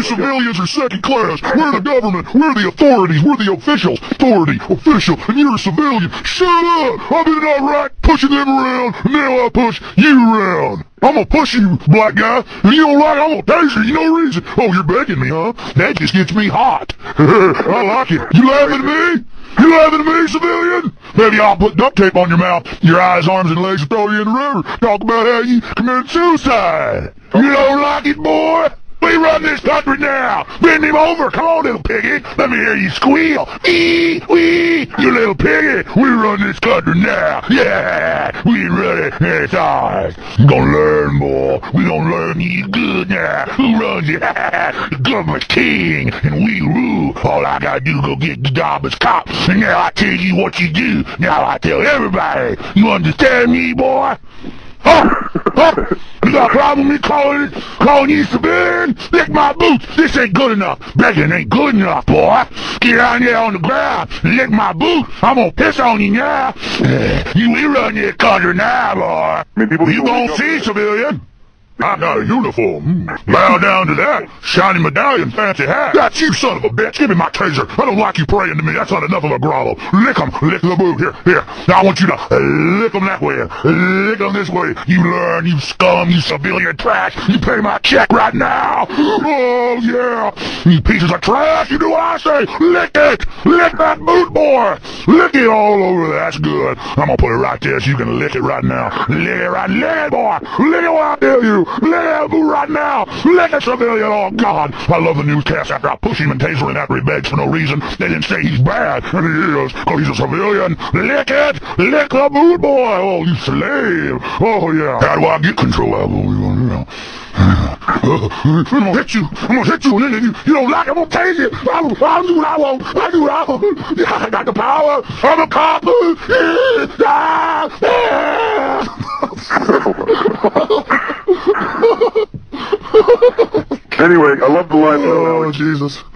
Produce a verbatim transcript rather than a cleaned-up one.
civilians are second class. We're the government. We're the authorities. We're the officials. Authority, official, and you're a civilian. Shut up! I've been Iraq pushing them around, and now I push you around. I'm gonna push you, black guy, and you don't like it, I'm gonna taser you, no reason. Oh, you're begging me, huh? That just gets me hot. I like it. You laughing at me? You laughing at me, civilian? Maybe I'll put duct tape on your mouth, your eyes, arms, and legs, and throw you in the river. Talk about how you committed suicide. You don't like it, boy? We run this country now. Bend him over. Come on, little piggy. Let me hear you squeal. Wee, wee. You little piggy. We run this country now. Yeah, we run it. It's ours. You gonna learn, boy. We gonna learn you good now. Who runs it? The government's king, and we rule. All I gotta do is go get the job as cop. And now I tell you what you do. Now I tell everybody. You understand me, boy? Huh? Huh? You got a problem with me calling, calling you civilian? Lick my boots. This ain't good enough. Begging ain't good enough, boy. Get down there on the ground and lick my boots. I'm gonna piss on you now. You we run this country now, boy. I mean, people you gonna see, civilian. I got a uniform. Bow down to that. Shiny medallion, fancy hat. That's you, son of a bitch. Give me my taser. I don't like you praying to me. That's not enough of a grovel. Lick 'em. Lick the boot. Here, here. Now I want you to lick 'em that way. Lick 'em this way. You learn, you scum, you civilian trash. You pay my check right now. Oh, yeah. You pieces of trash. You do what I say. Lick it. Lick that boot, boy. Lick it all over. That's good. I'm gonna put it right there so you can lick it right now. Lick it right. Lick it, boy. Lick it what I tell you. Lick that boot right now. Lick a civilian. Oh, God. I love the newscast after I push him and taser him after he begs for no reason. They didn't say he's bad, and he is, because he's a civilian. Lick it. Lick the boot, boy. Oh, you slave. Oh, yeah. How do I get control of him? I'm gonna hit you. I'm gonna hit you, and then you, you don't like it. I'm gonna tase you. I'll, I'll do what I want. I'll do what I want. Yeah, I got the power. I'm a cop. Anyway, I love the line. Oh, Jesus.